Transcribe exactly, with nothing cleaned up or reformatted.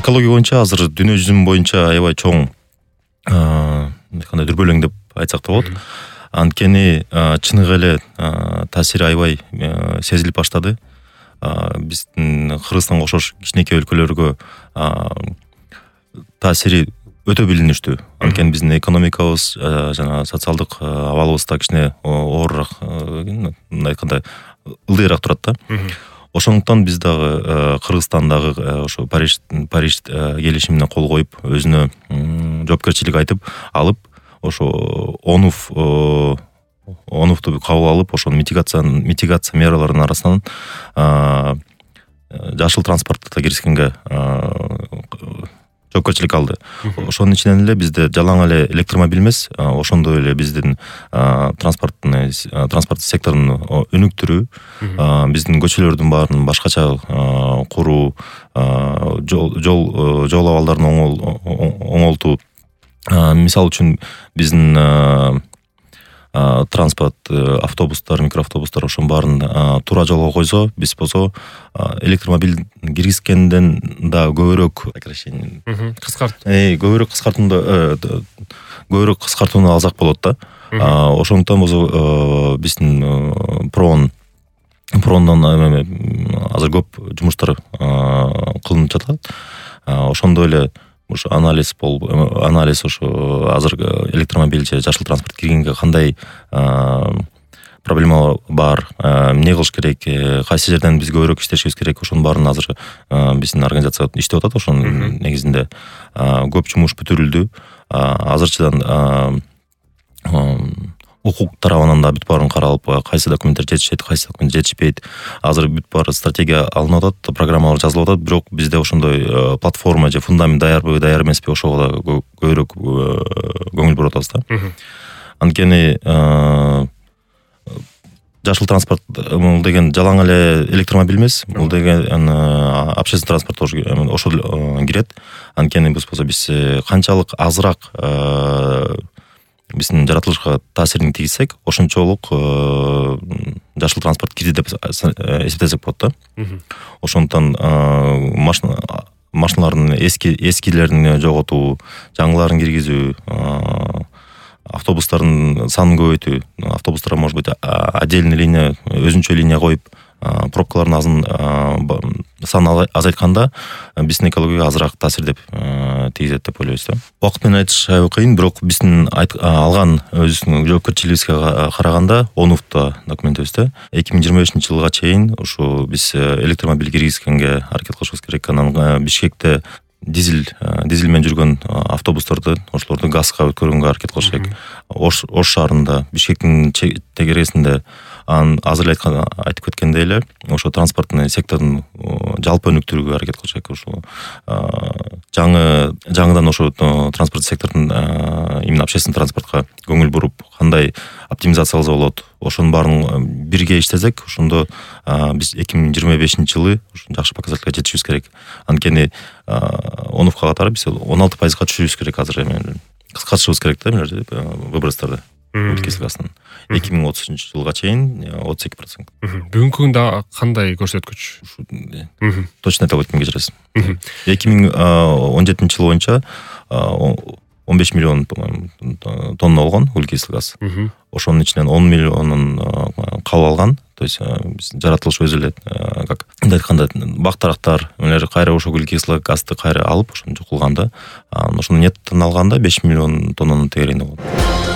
экология боюнча азыр дүйнө жүзү боюнча аябай чоң кандай дүрбөлөң деп айтсак да болот. Анткени чыныгы эле таасири аябай сезилип баштады. Биздин Кыргызстанга окшош кичинекей өлкөлөргө таасири өтө билиништүү. Анткени биздин экономикабыз жана социалдык абалыбыз да кичине оорураак, мындай айтканда ылдыйраак турат да. Ошондуктан биз дагы Кыргызстандагы ошо Париж Париж келишимине кол коюп, өзүнө жоопкерчилик айтып алып, ошо онуф онуфту кабыл алып, ошону митигация митигация мераларынын арасынан жашыл транспортко киришкенге жоопкерчилик алды. Ошонун ичинен эле бизде жалаң эле электромобиль эмес, ошондой эле биздин транспорттун транспорт секторун өнүктүрүү, биздин көчөлөрдүн баарын башкача куруу, жол жол жол абалдарын оңолтуу. Мисалы үчүн биздин транспорт, автобустар, микроавтобустар ошонун баарын туура жолго койсо, биз болсо электромобиль киргизгенден да көбүрөөк сокращение кыскарт э көбүрөөк кыскартууну көбүрөөк кыскартууну алсак болот да. Ошондуктан болсо биздин прон прондан азыр көп жумуштар кылынып жатат. Ошондой эле ушу анализ бол анализ ушу азыр электромобиль же жашыл транспорт киргенге кандай проблема бар, эмне кылыш керек, кайсы жерден биз көбүрөөк иштешибиз керек, ошонун баарын азыр биздин организация иштеп атат. Ошонун негизинде көп жумуш бүтүрүлдү. Азырчыдан укук тарабынан да бүт баарын каралып, кайсы документтер жетишет, кайсы документ жетишпейт. Азыр бүт баары стратегия алынып атат, программалар жазылып атат, бирок бизде ошондой платформа же фундамент даярбы, даяр эмеспи, ошого да көбүрөөк көңүл буруп атабыз да. Анткени жашыл транспорт бул деген жалаң эле электромобиль эмес, бул деген общественный транспорт ошол кирет. Анткени биз болсо биз канчалык азыраак биздин жаратылышка таасирин тийгизсек, ошончолук жашыл транспорт кирди деп эсептесек болот да. Ошондуктан машина машиналардын эски эскилерин жоготуу, жаңыларын киргизүү, автобустардын санын көбөйтүү, автобустарга может быть отдельный линия, өзүнчө линия коюп, пробкалардын азын санын азайтканда биздин экологияга азыраак таасир деп тийгизет деп ойлойбуз да. Убакыт менен айтыш аябай кыйын, бирок биздин алган өзүбүздүн жоопкерчилигибизге караганда онуфта документибизде эки миң жыйырма бешинчи жылга чейин ушу биз электромобиль киргизгенге аракет кылышыбыз керек. Анан Бишкекте дизель дизель менен жүргөн автобустарды, ошолорду газга өткөргөнгө аракет кылыш керек. Ош Ош шаарында, Бишкектин тегересинде анан азыр эле айтып кеткендей эле ошо транспорттун секторун жалпы өнүктүрүүгө аракет кылыш керек. Ошо жаңы жаңыдан ошо транспорт сектордун именно общественный транспортко көңүл буруп, кандай оптимизация кылса болот, ошонун баарын бирге иштесек, ошондо биз эки миң жыйырма бешинчи жылы жакшы показательга жетишибиз керек. Анткени онуфка катары биз он алты пайызга түшүрүбүз керек. Азыр эми кыскартышыбыз керек да выбростарды өлкөсүнөн. эки миң отузунчу жылга чейин отуз эки процент. Бүгүнкү күндө кандай көрсөткүч? Точно айтып кеткем, кечиресиз. эки миң он жетинчи жыл боюнча он беш миллион тонна болгон углекислый газ. Ошонун ичинен он миллионун кабыл алган. То есть жаратылыш өзү эле как айтканда бактарактар эмелер кайра ошо углекислый газды кайра алып ошону жок кылганда, ошону неттен алганда беш миллион тоннанын тегерегинде болот.